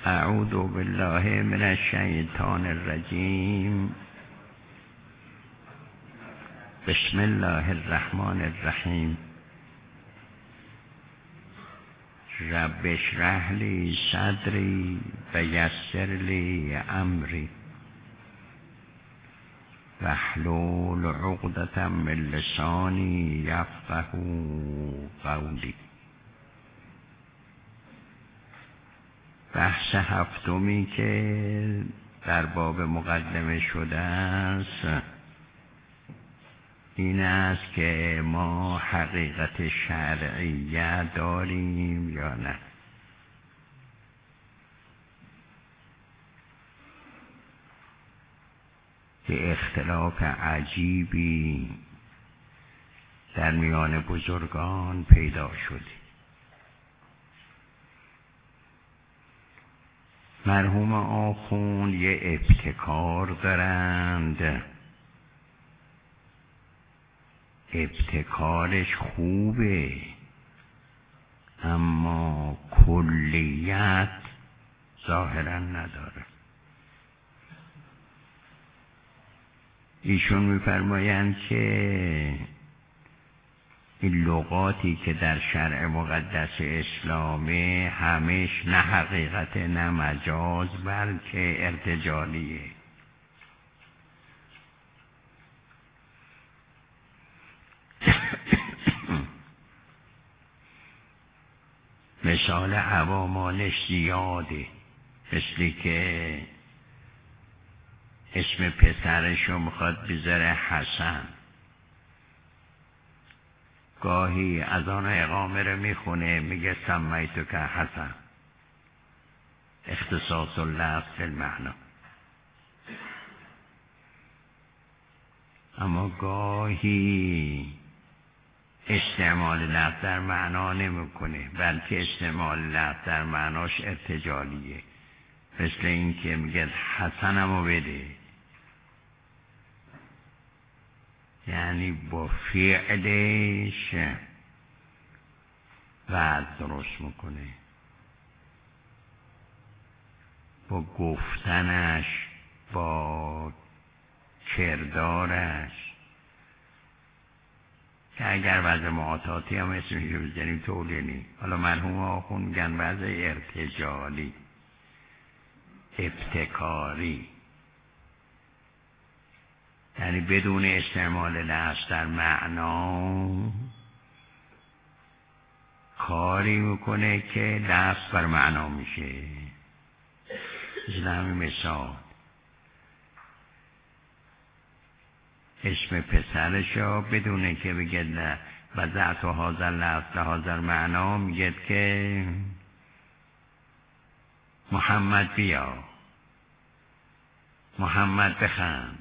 اعوذ بالله من الشیطان الرجیم. بسم الله الرحمن الرحیم. رب اشرح لی صدری و یسر لی امری واحلل عقدة من لسانی یفقهوا قولی. بحث هفتمی که در باب مقدمه شده است این است که ما حقیقت شرعیه داریم یا نه. که اختلاف عجیبی در میان بزرگان پیدا شده. مرحوم آخوند یه ابتکار دارند، ابتکارش خوبه اما کلیت ظاهرا نداره. ایشون میفرمایند که این لغاتی که در شرع مقدس اسلامه همش نه حقیقت نه مجاز بلکه ارتجالیه. مثال عوامانش زیاده، مثلی که اسم پسرشو میخواد بذاره حسن، گاهی از آن اقامه رو میخونه میگه سمیتو که حسن، اختصاص اللفظ فی المعنی. اما گاهی استعمال لفظ در معنا نمیکنه بلکه استعمال لفظ در معناش ارتجالیه، مثل این که میگه حسنمو بده، یعنی با فعلش وعد درست میکنه، با گفتنش، با کردارش، که اگر وضع معاطاتی هم اسمش رو بزنیم طولینی. حالا مرحوم آخوند میگن وضع ارتجالی، ابتکاری، یعنی بدون استعمال لفظ در معنا کاری میکنه که لفظ بر معنا میشه. مثل همین مثال اسم پسرشو بدونه که بگه وضعت و حاضر لفظ لحاظر معنا، میگه که محمد بیا، محمد بخند،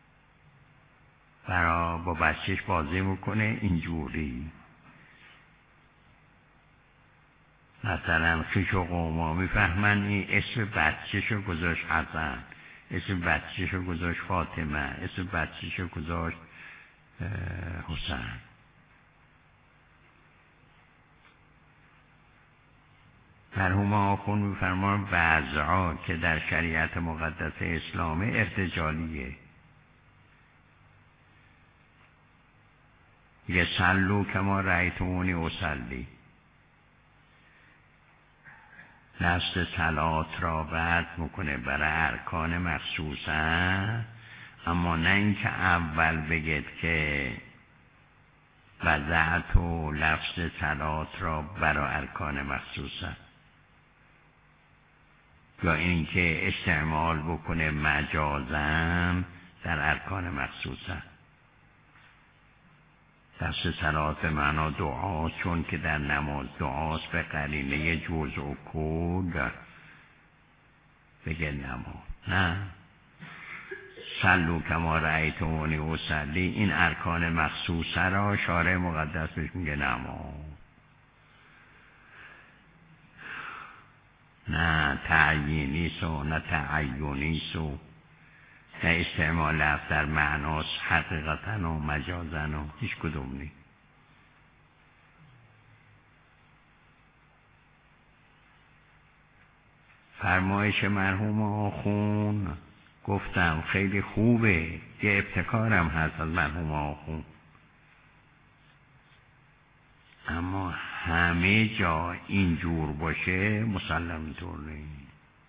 با بچهش بازی میکنه اینجوری. مثلا خویش و قوما میفهمن این اسم بچهشو گذاشت حسن، اسم بچهشو گذاشت فاطمه، اسم بچهشو گذاشت حسین. مرحوم آخوند میفرمان وضعا که در شریعت مقدس اسلامه ارتجالیه. یه صلو کما رأیتمونی اصلی، لفظ صلات را وضع میکنه برای ارکان مخصوصه، اما نه اینکه اول بگید که وضعت و لفظ صلات را برای ارکان مخصوصه، یا اینکه استعمال بکنه مجازن در ارکان مخصوصه. لفظ صلات به معنا دعاست، چون که در نماز دعاست به قرینه جزء و کل بگه نماز. نه، صلو کما رأیتمونی اصلی، این ارکان مخصوصه را شارع مقدس بهش میگه نماز. نه تعیینی سو نه تعیونی سو، نه استعمال لفظ در معناس حقیقتا و مجازا و هیچ کدوم نی. فرمایش مرحوم آخوند گفتم خیلی خوبه، یه ابتکارم هست از مرحوم آخوند، اما همه جا اینجور باشه مسلم اینطور نیست.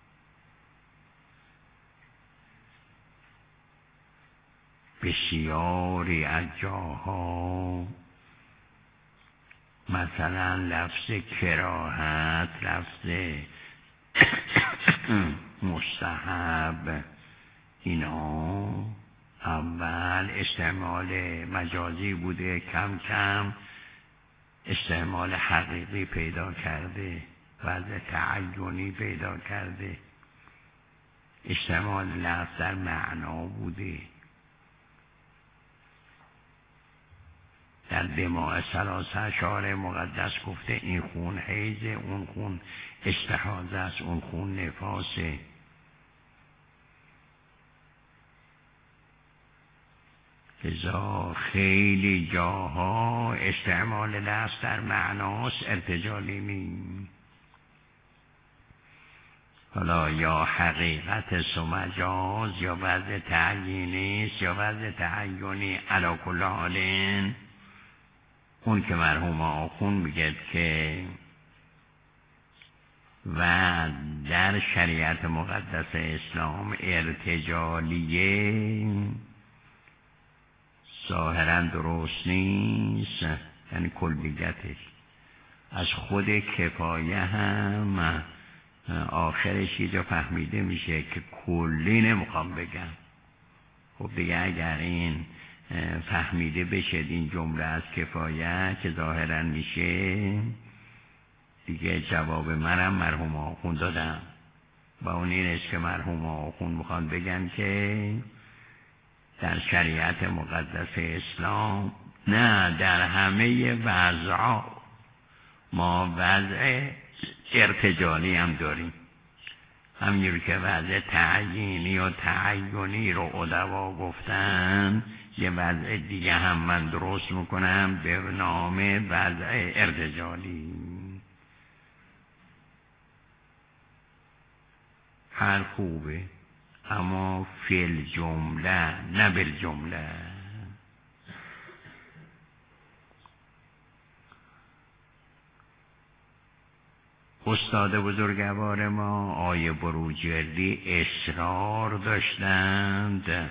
بسیاری از جاها مثلا لفظ کراهت، لفظ مستحب، اینا اول استعمال مجازی بوده، کم کم استعمال حقیقی پیدا کرده، وضع تعینی پیدا کرده، استعمال لفظ در معنا بوده. در دماء ثلاثه اشعار مقدس گفته این خون حیضه، اون خون استحاضه است، اون خون نفاسه. لذا خیلی جاها استعمال لفظ در معناست، ارتجالی نیست. حالا یا حقیقت است و مجاز، یا وضع تعیینی است یا وضع تعینی. علی کل حال اون که مرحوم آخوند میگه که و در شریعت مقدس اسلام ارتجالیه ظاهرا درست نیست، یعنی کلیتش از خود کفایه هم آخرش یه جا فهمیده میشه که کلی نمیخوام بگم. خب دیگه اگر این فهمیده بشه این جمله از کفایه که ظاهرا میشه، دیگه جواب منم مرحوم آخوند دادم و اون این است که مرحوم آخوند میخوان بگن که در شریعت مقدس اسلام نه، در همه وضع ما وضع ارتجالی هم داریم، همینجور که وضع تعیینی و تعینی رو ادبا گفتن، یه وضع دیگه هم من درست میکنم به نام وضع ارتجالی. هر خوبه اما فی الجمله نه بالجمله. استاد بزرگوار ما آیه بروجردی اصرار داشتند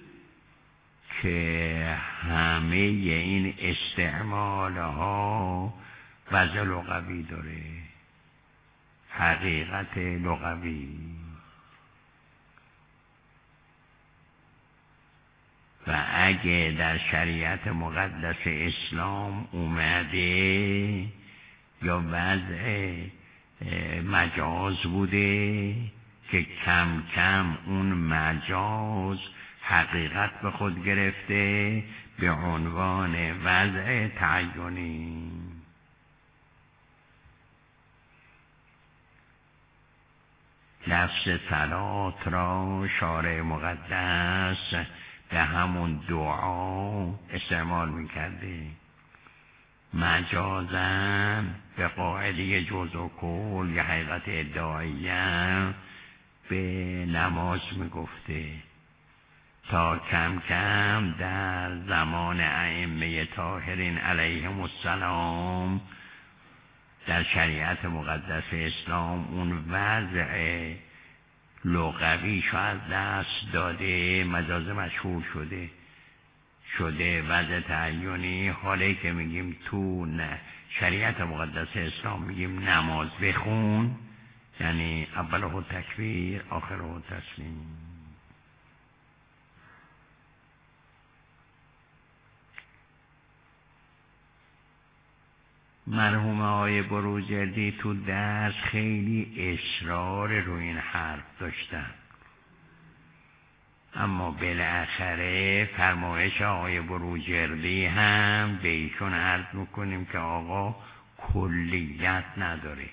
که همه این استعمالها وضع لغوی داره، حقیقت لغوی. و اگه در شریعت مقدس اسلام اومده یا وضع مجاز بوده که کم کم اون مجاز حقیقت به خود گرفته به عنوان وضع تعینی. لفظ صلات را شارع مقدس به همون دعا استعمال میکرده، مجازاً به قاعده جزء و کل یا حقیقت ادعاییه به نماز میگفته، تا کم کم در زمان ائمه طاهرین علیهم السلام در شریعت مقدس اسلام اون وضع لغویشو از دست داده، مجاز مشهور شده وضع تعینی. حالی که میگیم تو شریعت مقدس اسلام میگیم نماز بخون، یعنی اوله تکبیر آخره تسلیم. مرحوم آقای بروجردی تو درس خیلی اصرار رو این حرف داشتن، اما بالاخره فرمایش آقای بروجردی هم به ایشون عرض میکنیم که آقا کلیت نداره،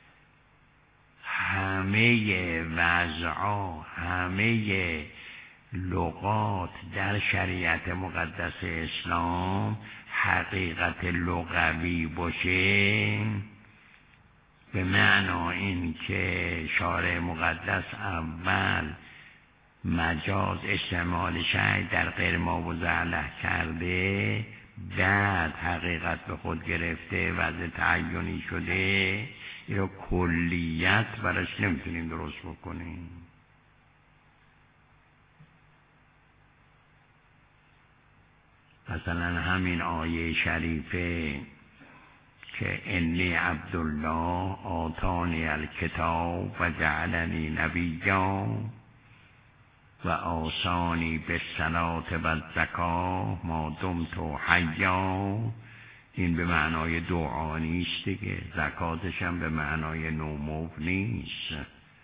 همه وضعا، همه لغات در شریعت مقدس اسلام حقیقت لغوی باشه به معنا این که شارع مقدس اول مجاز استعمال شیء در غیر ما وضع کرده، بعد حقیقت به خود گرفته، وضع تعینی شده، یا کلیت براش نمیتونیم درست بکنیم. مثلا همین آیه شریفه که انی عبدالله آتانی الکتاب و جعلنی نبیا و آسانی بالصلاة و الزکاة ما دمت حیا، این به معنای دعا نیست دیگه، زکاتش هم به معنای نومو نیست.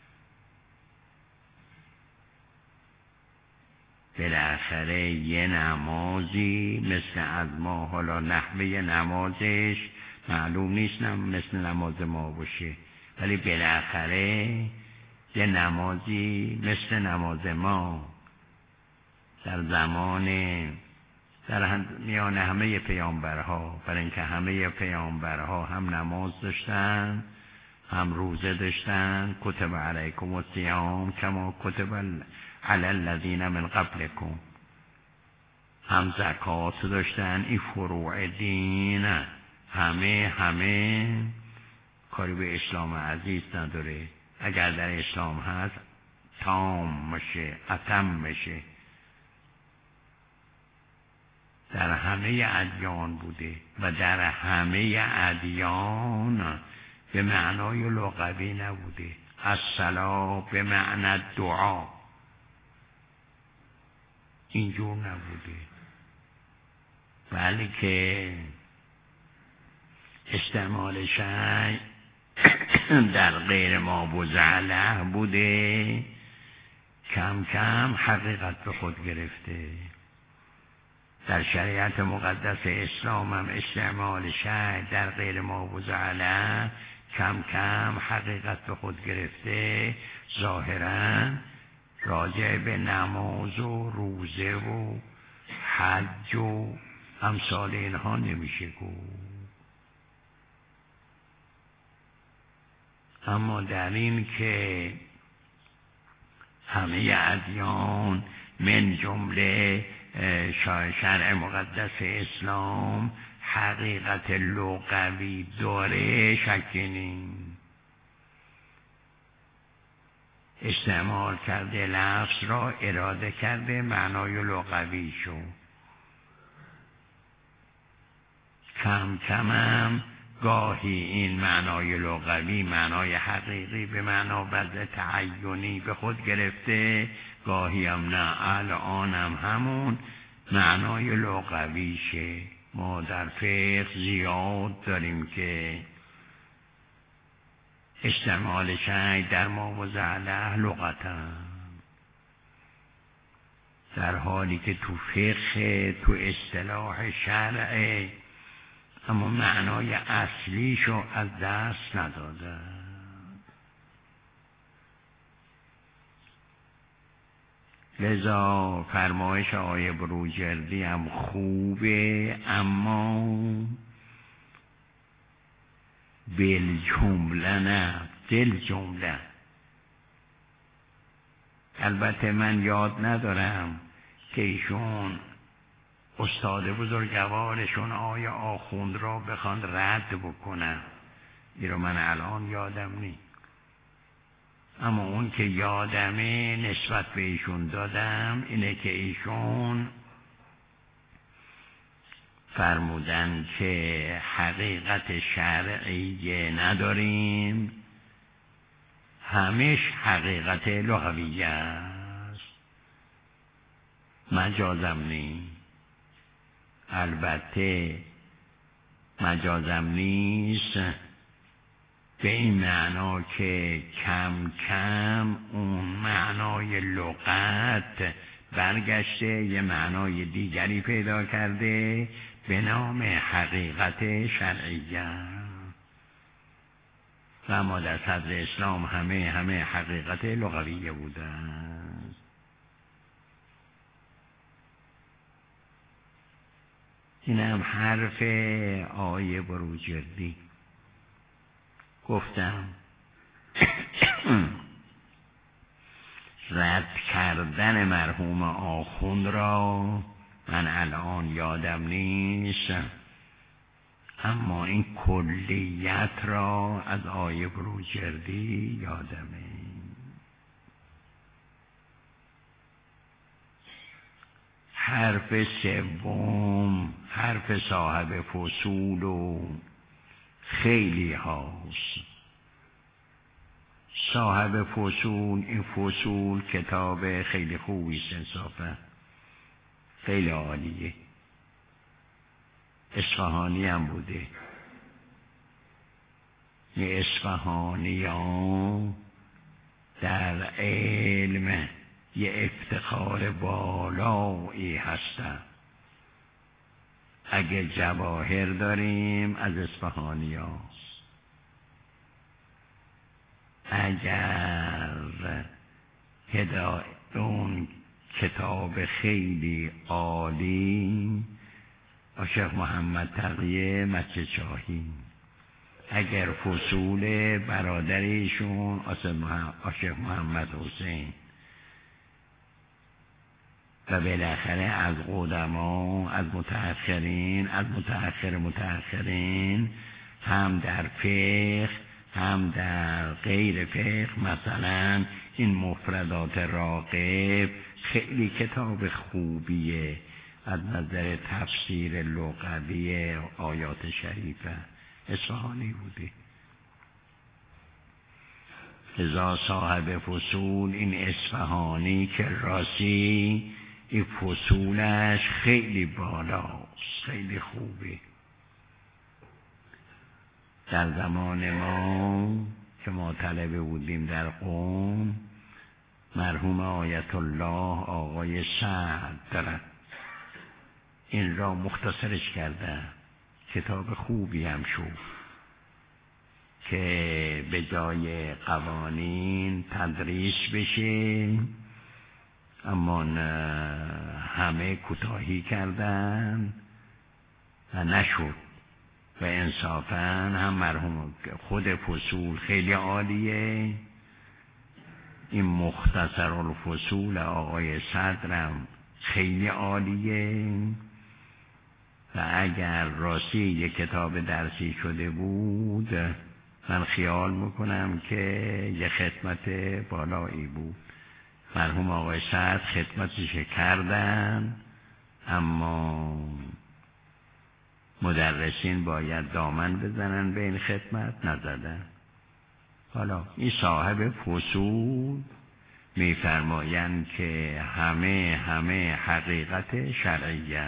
بالاخره یه نمازی مثل از ما، حالا نحوه نمازش معلوم نیست مثل نماز ما باشه، ولی بالاخره یه نمازی مثل نماز ما در زمان در میان همه پیامبرها، برای اینکه همه پیامبرها هم نماز داشتن هم روزه داشتن، کتب علیکم الصیام کما کتب علی الذین من قبلکم، هم زکات داشتن، این فروع دین همه کاری به اسلام عزیز نداره. اگر در اسلام هست تام میشه، اتم میشه، در همه ادیان بوده و در همه ادیان به معنای لغوی نبوده. الصلاة به معنی دعا اینجور نبوده، بلکه استعمال شیء در غیر ما وضع بوده، کم کم حقیقت به خود گرفته. در شریعت مقدس اسلام هم استعمال شیء در غیر ما وضع کم کم حقیقت به خود گرفته، ظاهراً راجع به نماز و روزه و حج و امثال اینها نمیشه گفت. اما در این که همه ادیان من جمله شرع مقدس اسلام حقیقت لغوی داره شکی نیست. استعمال کرده، لفظ را اراده کرده، معنای لغوی شو. کم کمم گاهی این معنای لغوی، معنای حقیقی به معنا وضع تعینی به خود گرفته، گاهی هم نه، الان هم همون معنای لغویشه. ما در فقه زیاد داریم که استعمال شیء در ما وضع لغتا، در حالی که تو فقه، تو اصطلاح شرع، اما معنای اصلیشو از دست نداده. لذا فرمایش آیه بروجردی هم خوبه، اما بالجمله نه، دل جمله. البته من یاد ندارم که ایشون استاد بزرگوارشون آیه آخوند را بخوان رد بکنن، این رو من الان یادم نیست، اما اون که یادمه نسبت به ایشون دادم اینه که ایشون فرمودن که حقیقت شرعی نداریم، همش حقیقت لغویه است، مجازم نیست. البته مجازم نیست به این معنا که کم کم اون معنای لغت برگشته یه معنای دیگری پیدا کرده به نام حقیقت شرعیه. و اما در صدر اسلام همه حقیقت لغویه بودن. این هم حرف آیه بروجردی. گفتم رد کردن مرحوم آخوند را من الان یادم نیست، اما این کلیت را از آیه بروجردی یادمه. حرف سوم حرف صاحب فصول و خیلی هاست. صاحب فصول، این فصول کتاب خیلی خوبی انصافا، خیلی عالیه. اصفهانی هم بوده. این اصفهانی ها در علم یه افتخار بالایی هستن. اگه جواهر داریم از اصفهانی هاست. اگر اون کتاب خیلی عالی شیخ محمد تقیه مچه چاهی، اگر فصول برادرشون شیخ محمد حسین و بالاخره از قدما، از متأخرین هم در فقه هم در غیر فقه، مثلا این مفردات راغب خیلی کتاب خوبیه از نظر تفسیر لغوی آیات شریفه. اصفهانی بوده. لذا صاحب فصول این اصفهانی که راسی این فصولش خیلی بالاست، خیلی خوبه. در زمان ما که ما طلبه بودیم در قم، مرحوم آیت الله آقای سعد دارن این را مختصرش کردن. کتاب خوبی هم شد که به جای قوانین تدریس بشه، اما همه کوتاهی کردن و نشد. و انصافا هم مرحوم خود فصول خیلی عالیه، این مختصر الفصول آقای صدرم خیلی عالیه. و اگر راستی یک کتاب درسی شده بود، من خیال میکنم که یه خدمت بالایی بود. مرحوم آقای صدر خدمتش کردن، اما مدرسین باید دامن بزنن به این خدمت، نزدن. حالا این صاحب فصول میفرمایند که همه حقیقت شرعیه،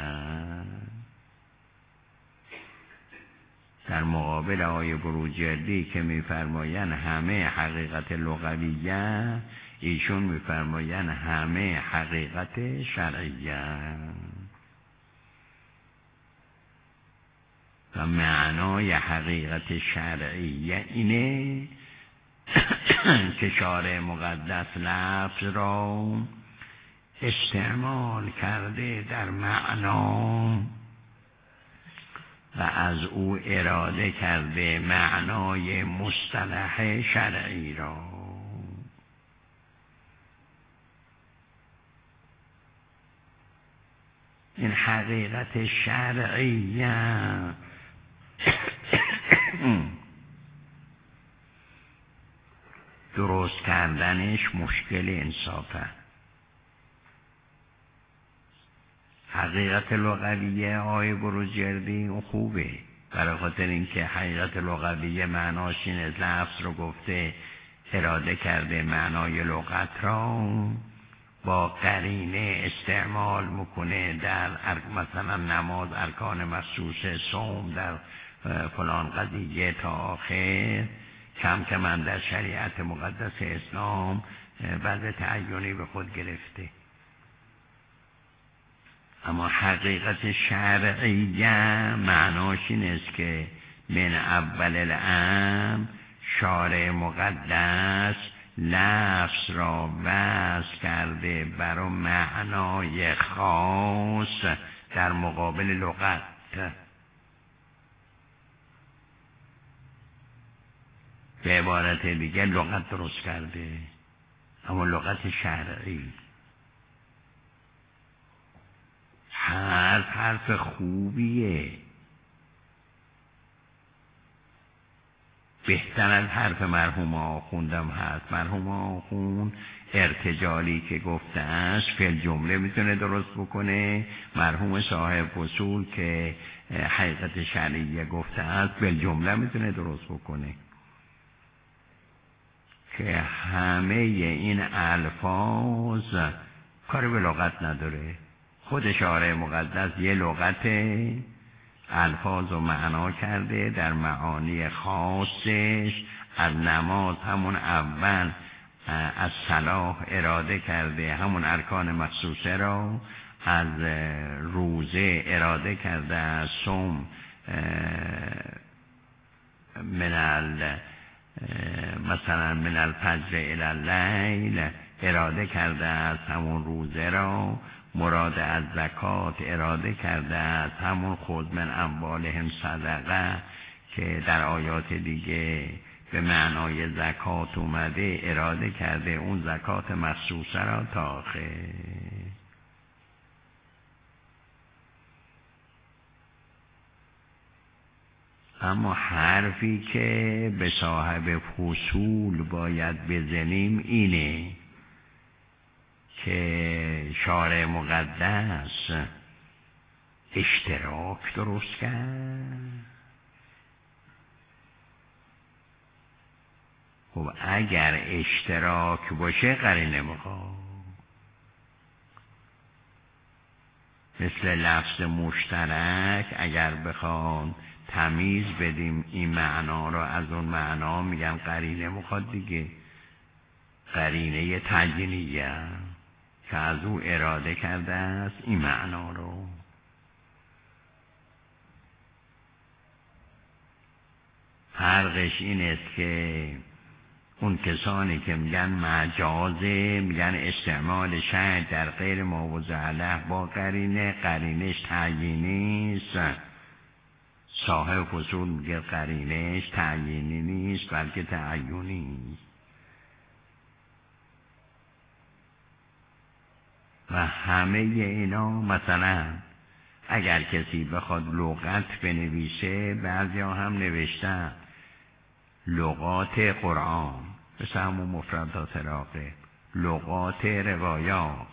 در مقابل آیه بروجردی که میفرمایند همه حقیقت لغویه، ایشون میفرمایند همه حقیقت شرعیه. و معنای حقیقت شرعیه اینه که شارع مقدس لفظ را استعمال کرده در معنا و از او اراده کرده معنای مصطلح شرعی را. این حقیقت شرعیه درست کردنش مشکل انصافه. حقیقت لغویه آیه بروجردی اون خوبه، برای خاطر اینکه حقیقت لغویه معناش اینه لفظ رو گفته اراده کرده معنای لغت را، با قرینه استعمال میکنه در مثلا نماز ارکان مخصوص، صوم در فلان قضیه تا آخر. کم من در شریعت مقدس اسلام وضع تعینی به خود گرفته. اما حقیقت شرعیه معناش این است که من اول الامر شارع مقدس لفظ را وضع کرده برای معنای خاص در مقابل لغت. به عبارت دیگه لغت درست کرده، اما لغت شرعی. حرف خوبیه، بهتر از حرف مرحوم آخوندم هست. مرحوم آخوند ارتجالی که گفته است فعل جمله میتونه درست بکنه، مرحوم صاحب فصول که حقیقت شرعیه گفته است فعل جمله میتونه درست بکنه، که همه این الفاظ کاری به لغت نداره. خود شارع مقدس یه لغت الفاظ و معنا کرده در معانی خاصش. از نماز همون اول از صلاح اراده کرده همون ارکان مخصوصه را، از روزه اراده کرده از صوم مثلا من الفجر الی اللیل اراده کرده از همون روزه را، مراد از زکات اراده کرده از همون خود من اموالهم صدقه که در آیات دیگه به معنای زکات اومده، اراده کرده اون زکات مخصوصه را تا آخر. اما حرفی که به صاحب فصول باید بزنیم اینه که شارع مقدس اشتراک درست کرد. خب اگر اشتراک باشه قرینه میخواد، مثل لفظ مشترک اگر بخوان تمیز بدیم این معنا رو از اون معنا، میگن قرینه میخواد دیگه، قرینه تعیینیه که از او اراده کرده است این معنا رو. فرقش این است که اون کسانی که میگن مجازه، میگن استعمال شرط در غیر موضع له با قرینه، قرینش تعیینی است. صاحب فصول میگه قرینش تعیینی نیست بلکه تعیینی است. و همه اینا مثلا اگر کسی بخواد لغت بنویسه، بعضی ها هم نوشتن لغات قرآن مثل همون مفردات راقه، لغات روایات،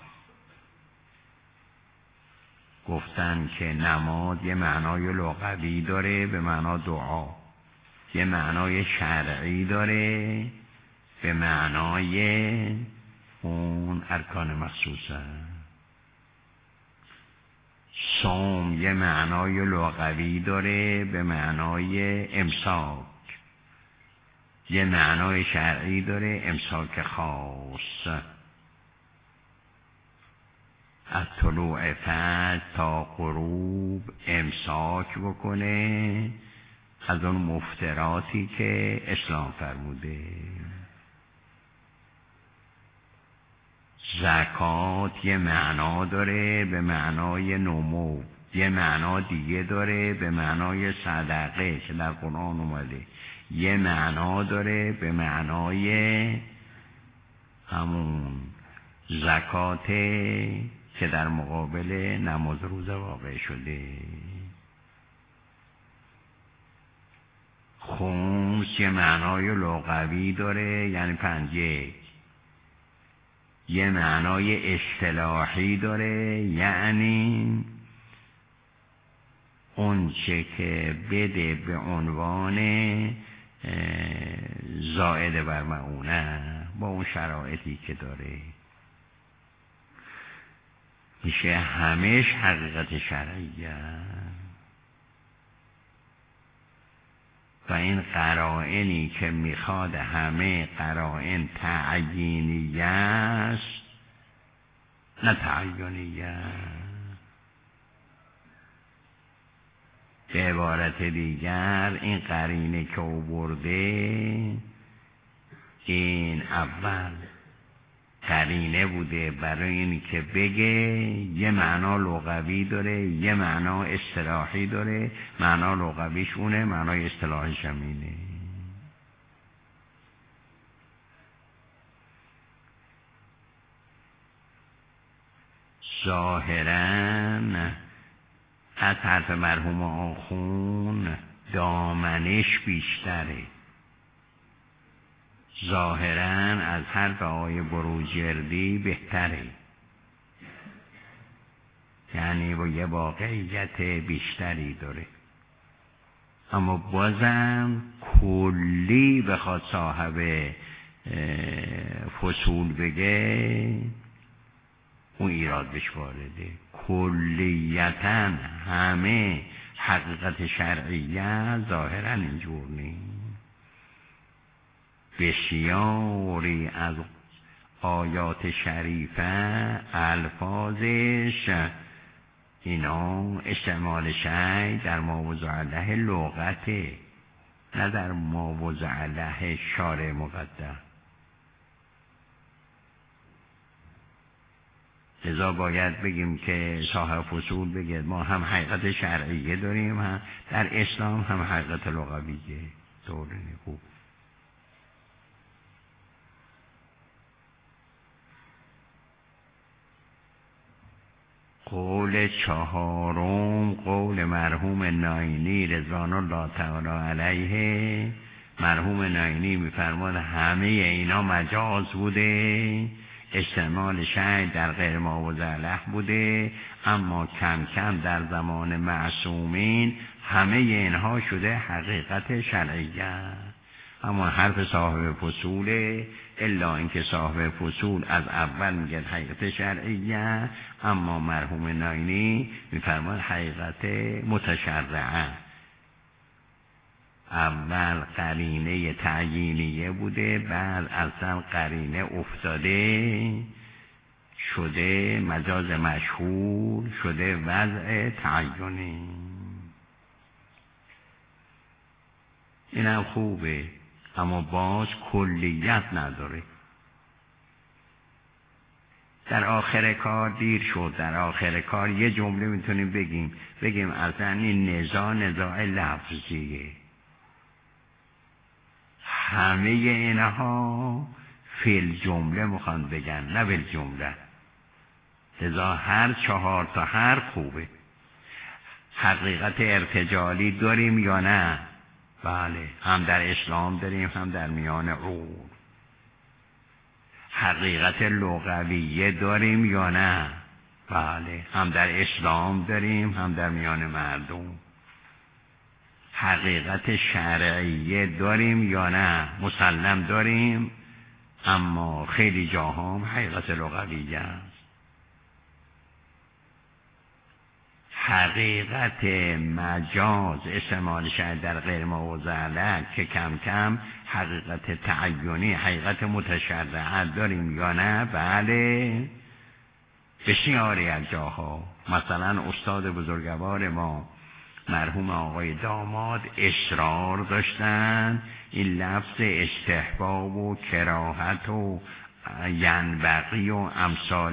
گفتن که نماز یه معنای لغوی داره به معنا دعا، یه معنای شرعی داره به معنای اون ارکان مخصوصه. صوم یه معنای لغوی داره به معنای امساک، یه معنای شرعی داره امساک خاص. از طلوع فجر تا غروب امساک بکنه از اون مفتراتی که اسلام فرموده. زکات یه معنا داره به معنای نمو، یه معنا دیگه داره به معنای صدقه که در قرآن اومده، یه معنا داره به معنای همون زکات که در مقابل نماز روزه واقع شده. خمس یه معنای لغوی داره یعنی 5، یه معنای اصطلاحی داره یعنی اون چه که بده به عنوان زائد بر معونه با اون شرایطی که داره، میشه همش حقیقت شرعیه. و این قرائنی که میخواد همه قرائن تعیینیه است نه تعیینیه. به عبارت دیگر این قرینه که آورده این اول قرینه بوده برای این که بگه یه معنا لغوی داره یه معنا اصطلاحی داره، معنا لغویش اونه، معنای اصطلاحیش هم اینه. ظاهراً از حرف مرحوم آخون دامنش بیشتره، ظاهراً از حرف آقای بروجردی بهتره، یعنی با یه واقعیت بیشتری داره. اما بازم کلی بخواد صاحب فصول بگه اون ایراد بهش وارده. کلیتاً همه حقیقت شرعیه ظاهراً اینجور نیست. بسیاری از آیات شریفه الفاظش اینا استعمال شیء در ماوضع له لغته، نه در ماوضع له شارع مقدر. لذا باید بگیم که صاحب فصول بگید ما هم حقیقت شرعیه داریم، هم در اسلام هم حقیقت لغویه. طوری خوب. قول چهارم قول مرحوم ناینی رضوان الله تعالی علیه. مرحوم ناینی میفرماد همه اینا مجاز بوده، استعمال شیء در غیر ماوضع له بوده، اما کم کم در زمان معصومین همه اینها شده حقیقت شرعیه. اما حرف صاحب فصوله، الا اینکه صاحب فصول از اول میگه حقیقت شرعیه، اما مرحوم ناینی میفرماد حقیقت متشرعه. اول قرینه تعیینیه بوده، بعد اصلا قرینه افتاده شده مجاز مشهور، شده وضع تعینی. اینم خوبه، اما باز کلیت نداره. در آخر کار دیر شد. در آخر کار یه جمله میتونیم بگیم اصلا این نزاع لفظیه. همه اینها فی الجمله میخوان بگن، نه بالجمله. لذا هر 4 تا حرف خوبه. حقیقت ارتجالی داریم یا نه؟ بله، هم در اسلام داریم هم در میان عرف. حقیقت لغویه داریم یا نه؟ بله، هم در اسلام داریم هم در میان مردم. حقیقت شرعیه داریم یا نه؟ مسلم داریم، اما خیلی جاها هم حقیقت لغویه است. حقیقت مجاز استعمال شیء در غیر ماوضع له که کم کم حقیقت تعینی، حقیقت متشرعه داریم یا نه؟ بله، بسیاری از جاها. مثلا استاد بزرگوار ما مرحوم آقای داماد اصرار داشتن این لفظ استحباب و کراهت و ینبغی و امثال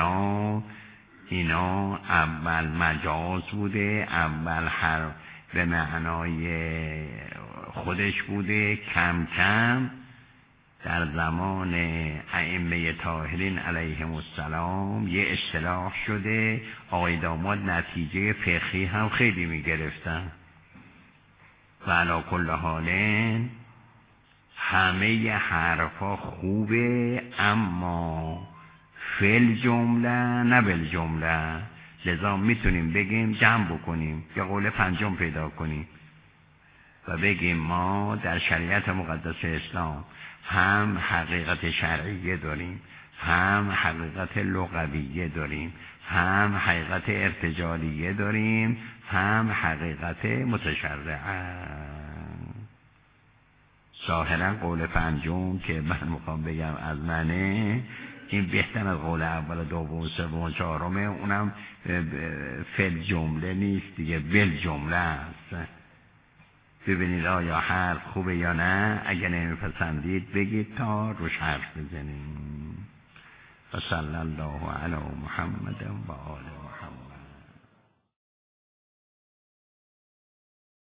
اینا اول مجاز بوده، اول به معنای خودش بوده، کم کم در زمان ائمه طاهرین علیهم السلام یه اصطلاح شده. آقای داماد نتیجه فقهی هم خیلی میگرفتن. و علی کل حال همه حرفا خوبه، اما فل جمله نه بالجمله. لذا میتونیم بگیم جمع بکنیم یا قول پنجم پیدا کنیم و بگیم ما در شریعت مقدس اسلام هم حقیقت شرعیه داریم، هم حقیقت لغویه داریم، هم حقیقت ارتجالیه داریم، هم حقیقت متشرعه. ظاهرا قول پنجم که من میخوام بگم از منه، این بهتر از قول اول، دوم، سوم، چهارمه. اونم فل جمله نیست دیگه، بل جمله است. ببینید آیا حرف خوبه یا نه. اگر نمیپسندید بگید تا روش حرف بزنیم. و صلی الله علی محمد و آله.